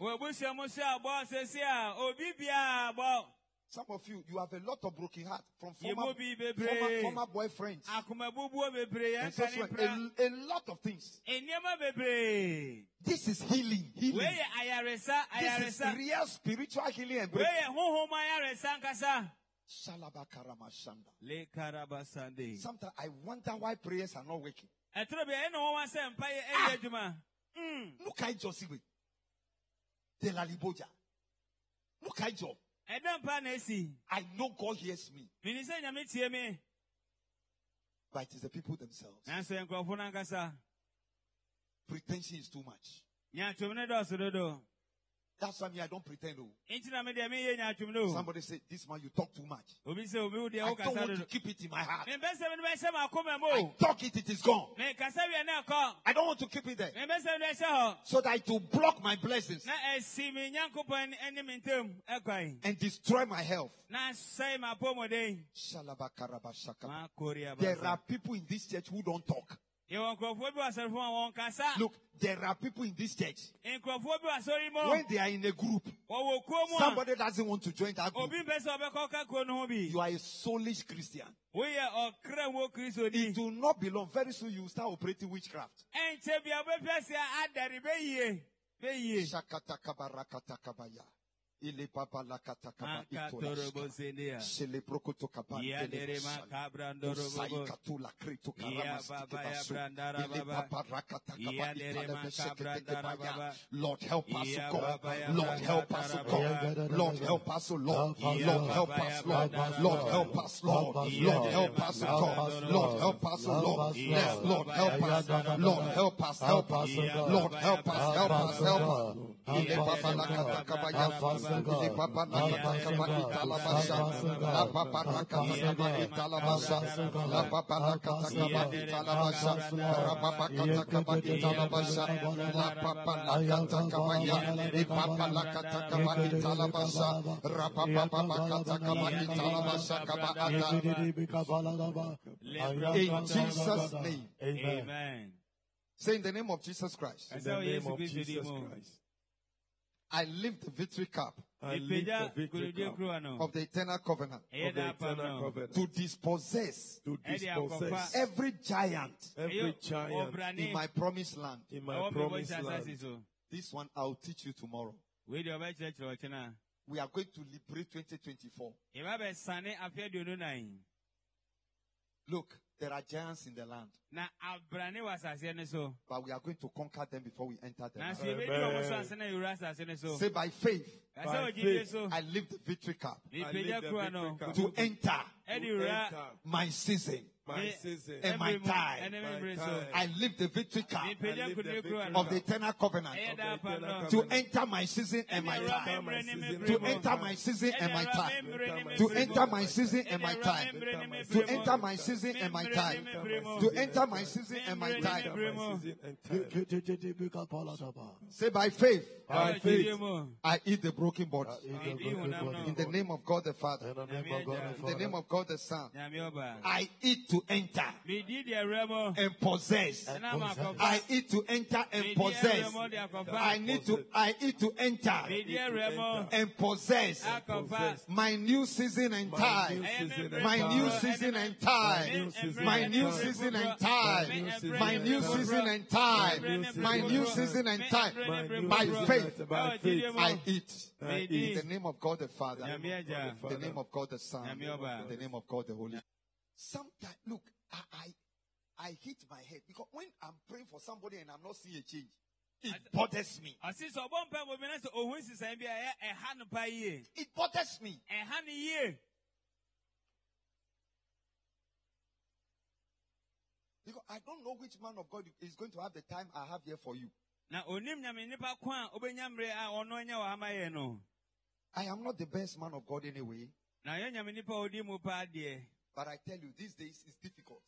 now. Some of you, you have a lot of broken heart from former, former, former boyfriends. And so, so a, a lot of things. This is healing. Healing. This is real spiritual healing and breakthrough. Sometimes I wonder why prayers are not working. Ah, look at Josiwe. De la Liboja. Look at Job. I know God hears me. But it is the people themselves. Pretension is too much. That's why me, I don't pretend. Oh. Intina me de me ye nya atwum no. Somebody say, this man, you talk too much. Obi se obi wo de I o don't kasa want to do. keep it in my heart. Me bese me be se ma akoma mo. I talk it, it is gone. Me kasa wi na ko. I don't want to keep it there. Me bese me se ho. So that it will block my blessings Na esi me nyankopon eni mentem ekwan. and destroy my health. Na sai ma pomoden. Shalabakarabashaka. Ma koria ba. There are people in this church who don't talk. Look, there are people in this church. When they are in a group, somebody doesn't want to join that group. You are a soulish Christian. It will not belong. Very soon you will start operating witchcraft. Shakatakabarakatakabaya. Ile papa la katakaba itola shele prokoto kaba ile sai katula krito karama ile papa rakatakaba itala meshekete. Lord help us, God. Lord help us, God. Lord help us, Lord. Lord help us, Lord. Lord help us, Lord. Lord help us, God. Lord help us, Lord. Yes, Lord help us. Lord help us, help us. Lord help us, help us, help us. Ile papa la katakaba ya Ile papa la katakaba italabasha. La papa la katakaba italabasha. La papa la katakaba italabasha. La papa katakaba italabasha. La papa la katakaba ya. Ile papa la katakaba italabasha. La papa katakaba italabasha kaba ata. In Jesus' name. Amen. Say in the name of Jesus Christ. In the name of Jesus Christ. I lift the victory cup I lift the victory cup of the eternal covenant of the eternal covenant to dispossess to dispossess every giant every giant in my promised land. in my promised land. This one I'll teach you tomorrow. We are going to liberate twenty twenty-four. Look, there are giants in the land. But we are going to conquer them before we enter the land. Say by faith, By faith, I lift the victory cup I lift the victory cup to enter to enter my season my season and my time. my time. I lift the victory cup I lift the victory of the cup eternal covenant of the eternal to covenant enter my season and my time. my season To and my enter time. my season and my time. To To enter my season and my time. To enter my season and my time. To enter my season and my time. Say by faith, By faith, I eat the broken body. I eat the broken body. In the name of God the Father. In the name of God the In the name Father. of God the Son. I eat to enter and possess. I eat to enter and possess. I need to, I eat to enter and possess my new season and time. My new season and time. My new season and time. My new season and time. My new season and time. By faith, By faith, I eat. I In eat. the name of God the Father. Yeah, In the name of God the Son. In the name of God the Holy Spirit. Sometimes, look, I, I, I hit my head because when I'm praying for somebody and I'm not seeing a change, it bothers me. It bothers me. Because I don't know which man of God is going to have the time I have here for you. I am not the best man of God anyway. But I tell you, these days it's difficult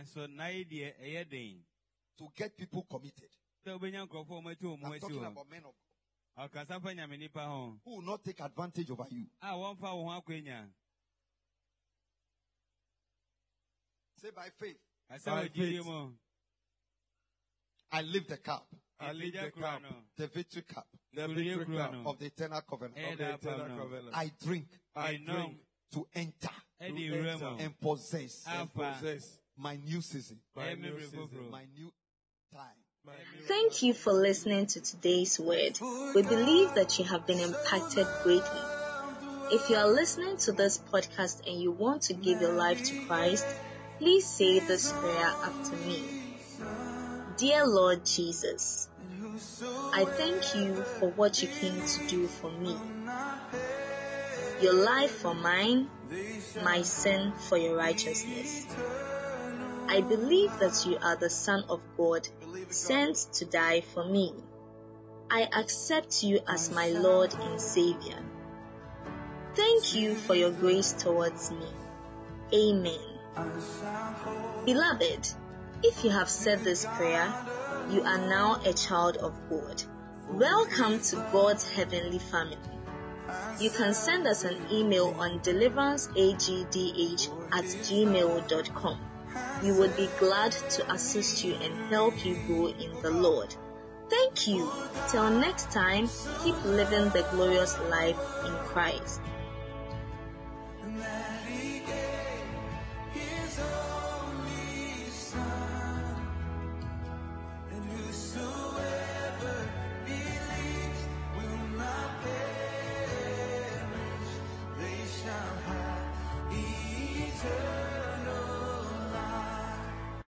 to get people committed. I'm talking about men of God who will not take advantage over you. Say by faith, By faith, I lift the cup, I lift the cup, the victory cup the victory cup of the eternal covenant. of the eternal covenant. I drink I drink to enter to enter and possess and possess my new season, my new season, my new time. my new Thank you for listening to today's word. We believe that you have been impacted greatly. If you are listening to this podcast and you want to give your life to Christ, please say this prayer after me. Dear Lord Jesus, I thank you for what you came to do for me. Your life for mine, my sin for your righteousness. I believe that you are the Son of God, sent to die for me. I accept you as my Lord and Savior. Thank you for your grace towards me. Amen. Beloved, if you have said this prayer, you are now a child of God. Welcome to God's heavenly family. You can send us an email on deliveranceagdh at gmail dot com. We would be glad to assist you and help you grow in the Lord. Thank you. Till next time, keep living the glorious life in Christ.